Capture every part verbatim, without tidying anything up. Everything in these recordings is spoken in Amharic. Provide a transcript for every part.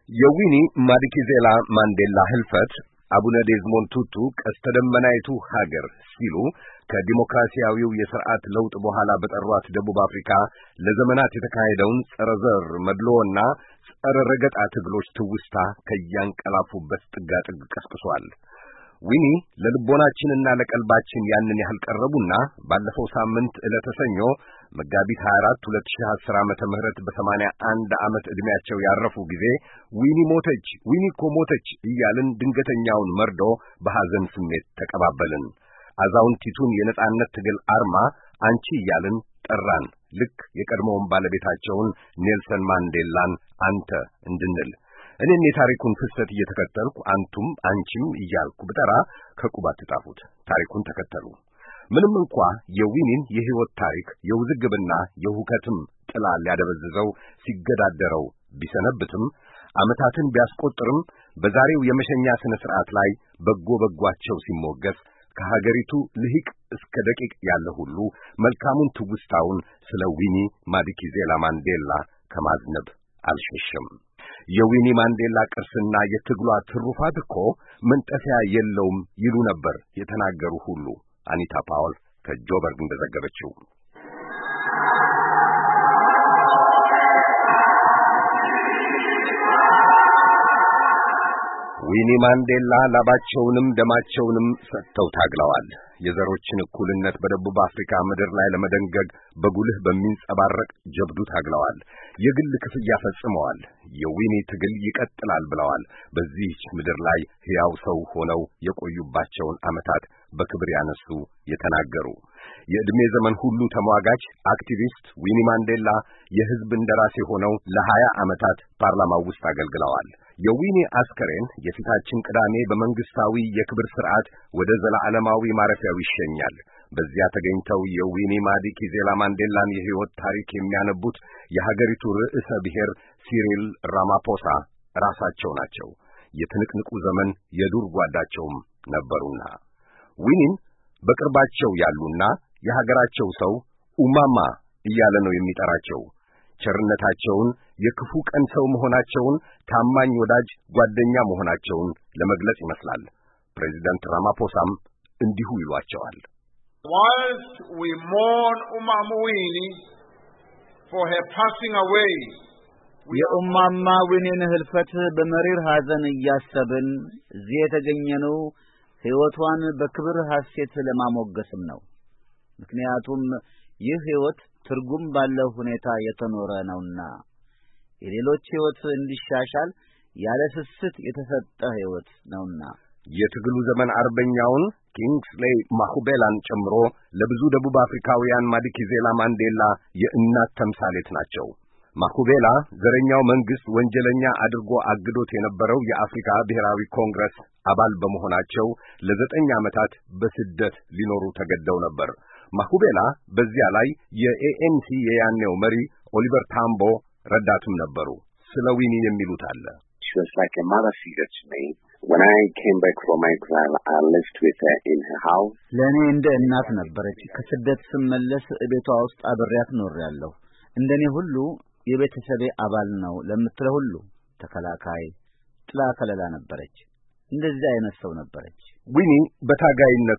የዊኒ ማዲኪዜላ ማንዴላ ህልፈት አቡነ ዴዝሞንድ ቱቱ ቀስተ ደመናይቱ ሀገር ሲሉ ከዲሞክራሲያዊው የሥርዓት ለውጥ በኋላ በጠሯት ደቡብ አፍሪካ ለዘመናት የተካሄደውን ጸረ ዘር መድሎና ጸረ ረገጣ ትግሎች ትውስታ ከያንቀላፉበት ጥጋጥግ ቀስቅሷል። ዊኒ ለልቦናችንና ለቀልባችን ያንን ያህል ቀረቡና ባለፈው ሳምንት ዕለተ ሰኞ መጋቢት ሃያ አራት ሁለት ሺህ አስር ዓመተ ምህረት በሰማንያ አንድ ዓመት ዕድሜያቸው ያረፉ ጊዜ ዊኒ ሞተች፣ ዊኒ እኮ ሞተች እያልን ድንገተኛውን መርዶ በሐዘን ስሜት ተቀባበልን። አዛውንቲቱን የነጻነት ትግል አርማ አንቺ እያልን ጠራን፣ ልክ የቀድሞውን ባለቤታቸውን ኔልሰን ማንዴላን አንተ እንድንል። እኔም የታሪኩን ፍሰት እየተከተልኩ አንቱም አንቺም እያልኩ ብጠራ ከቁባት ተጣፉት። ታሪኩን ተከተሉ። ምንም እንኳ የዊኒን የሕይወት ታሪክ የውዝግብና የሁከትም ጥላ ሊያደበዝዘው ሲገዳደረው ቢሰነብትም ዓመታትን ቢያስቆጥርም በዛሬው የመሸኛ ስነ ሥርዓት ላይ በጎ በጓቸው ሲሞገስ ከሀገሪቱ ልሂቅ እስከ ደቂቅ ያለ ሁሉ መልካሙን ትውስታውን ስለ ዊኒ ማዲኪዜላ ማንዴላ ከማዝነብ አልሸሸም። የዊኒ ማንዴላ ቅርስና የትግሏ ትሩፋት እኮ መንጠፊያ የለውም ይሉ ነበር የተናገሩ ሁሉ። አኒታ ፓውል ከጆበርግ እንደዘገበችው ዊኒ ማንዴላ ላባቸውንም ደማቸውንም ሰጥተው ታግለዋል። የዘሮችን እኩልነት በደቡብ አፍሪካ ምድር ላይ ለመደንገግ በጉልህ በሚንጸባረቅ ጀብዱ ታግለዋል። የግል ክፍያ ፈጽመዋል። የዊኒ ትግል ይቀጥላል ብለዋል። በዚህች ምድር ላይ ሕያው ሰው ሆነው የቆዩባቸውን ዓመታት በክብር ያነሱ የተናገሩ የዕድሜ ዘመን ሁሉ ተሟጋች አክቲቪስት ዊኒ ማንዴላ የሕዝብ እንደራሴ ሆነው ለሀያ ዓመታት ፓርላማው ውስጥ አገልግለዋል። የዊኒ አስከሬን የፊታችን ቅዳሜ በመንግስታዊ የክብር ሥርዓት ወደ ዘላለማዊ ማረፊያው ይሸኛል። በዚያ ተገኝተው የዊኒ ማዲኪዜላ ማንዴላን የሕይወት ታሪክ የሚያነቡት የሀገሪቱ ርዕሰ ብሔር ሲሪል ራማፖሳ ራሳቸው ናቸው። የትንቅንቁ ዘመን የዱር ጓዳቸውም ነበሩና ዊኒን በቅርባቸው ያሉና የሀገራቸው ሰው ኡማማ እያለ ነው የሚጠራቸው። ቸርነታቸውን፣ የክፉ ቀን ሰው መሆናቸውን፣ ታማኝ ወዳጅ ጓደኛ መሆናቸውን ለመግለጽ ይመስላል። ፕሬዚዳንት ራማፖሳም እንዲሁ ይሏቸዋል። Whilst we mourn Umama Winnie for her passing away, የኡማማ ዊኒን ህልፈት በመሪር ሐዘን እያሰብን እዚህ የተገኘነው ሕይወቷን በክብር ሐሴት ለማሞገስም ነው። ምክንያቱም ይህ ሕይወት ትርጉም ባለው ሁኔታ የተኖረ ነውና የሌሎች ሕይወት እንዲሻሻል ያለ ስስት የተሰጠ ሕይወት ነውና። የትግሉ ዘመን አርበኛውን ኪንግስሌይ ማኩቤላን ጨምሮ ለብዙ ደቡብ አፍሪካውያን ማዲኪዜላ ማንዴላ የእናት ተምሳሌት ናቸው። ማኩቤላ ዘረኛው መንግስት ወንጀለኛ አድርጎ አግዶት የነበረው የአፍሪካ ብሔራዊ ኮንግረስ አባል በመሆናቸው ለዘጠኝ ዓመታት በስደት ሊኖሩ ተገደው ነበር። ማኩቤላ በዚያ ላይ የኤኤንሲ የያኔው መሪ ኦሊቨር ታምቦ ረዳትም ነበሩ። ስለ ዊኒ የሚሉት አለ። She was like a mother figure to me. When I came back from exile, I lived with her in her house. ለኔ እንደ እናት ነበረች። ከስደት ስመለስ ቤቷ ውስጥ አብሬያት ኖሬያለሁ። እንደኔ ሁሉ የቤተሰቤ አባል ነው ለምትለው ሁሉ ተከላካይ ጥላ ከለላ ነበረች። እንደዚህ አይነት ሰው ነበረች። ዊኒ በታጋይነቷ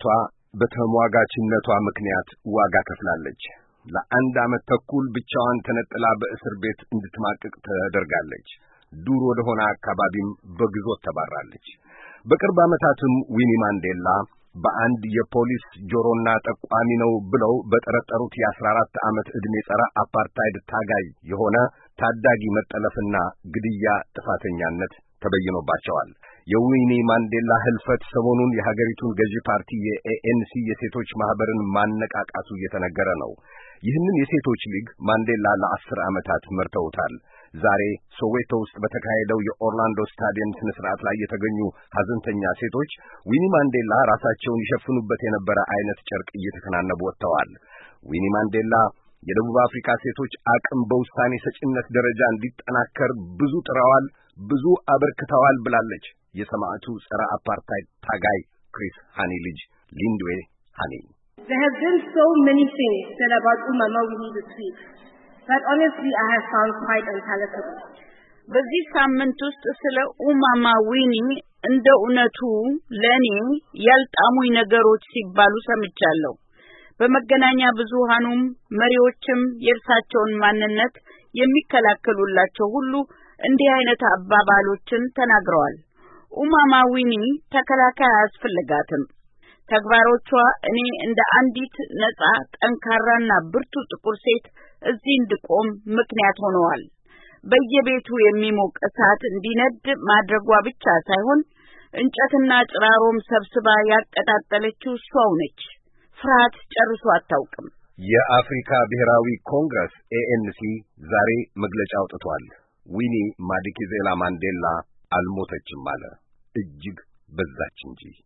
በተሟጋችነቷ ምክንያት ዋጋ ከፍላለች። ለአንድ ዓመት ተኩል ብቻዋን ተነጥላ በእስር ቤት እንድትማቅቅ ተደርጋለች። ዱር ወደ ሆነ አካባቢም በግዞት ተባራለች። በቅርብ ዓመታትም ዊኒ ማንዴላ በአንድ የፖሊስ ጆሮና ጠቋሚ ነው ብለው በጠረጠሩት የአስራ አራት ዓመት ዕድሜ ጸረ አፓርታይድ ታጋይ የሆነ ታዳጊ መጠለፍና ግድያ ጥፋተኛነት ተበይኖባቸዋል። የዊኒ ማንዴላ ህልፈት ሰሞኑን የሀገሪቱን ገዢ ፓርቲ የኤኤንሲ የሴቶች ማህበርን ማነቃቃቱ እየተነገረ ነው። ይህንን የሴቶች ሊግ ማንዴላ ለአስር ዓመታት መርተውታል። ዛሬ ሶዌቶ ውስጥ በተካሄደው የኦርላንዶ ስታዲየም ስነ ስርዓት ላይ የተገኙ ሀዘንተኛ ሴቶች ዊኒ ማንዴላ ራሳቸውን ይሸፍኑበት የነበረ አይነት ጨርቅ እየተከናነቡ ወጥተዋል። ዊኒ ማንዴላ የደቡብ አፍሪካ ሴቶች አቅም በውሳኔ ሰጭነት ደረጃ እንዲጠናከር ብዙ ጥረዋል፣ ብዙ አበርክተዋል ብላለች የሰማዕቱ ጸረ አፓርታይድ ታጋይ ክሪስ ሃኒ ልጅ ሊንድዌ ሃኒ። There have been so many things said about Umama Winnie this week, but honestly I have found quite unpalatable. በዚህ ሳምንት ውስጥ ስለ ኡማማ ዊኒ እንደ እውነቱ ለኔ ያልጣሙኝ ነገሮች ሲባሉ ሰምቻለሁ። በመገናኛ ብዙሃኑም መሪዎችም የእርሳቸውን ማንነት የሚከላከሉላቸው ሁሉ እንዲህ አይነት አባባሎችን ተናግረዋል። ኡማማ ዊኒ ተከላካይ አያስፈልጋትም። ተግባሮቿ እኔ እንደ አንዲት ነጻ ጠንካራና ብርቱ ጥቁር ሴት እዚህ እንድቆም ምክንያት ሆነዋል። በየቤቱ የሚሞቅ እሳት እንዲነድ ማድረጓ ብቻ ሳይሆን እንጨትና ጭራሮም ሰብስባ ያቀጣጠለችው እሷው ነች። ፍርሃት ጨርሶ አታውቅም። የአፍሪካ ብሔራዊ ኮንግረስ ኤኤንሲ ዛሬ መግለጫ አውጥቷል። ዊኒ ማዲኪዜላ ማንዴላ አልሞተችም አለ። እጅግ በዛች እንጂ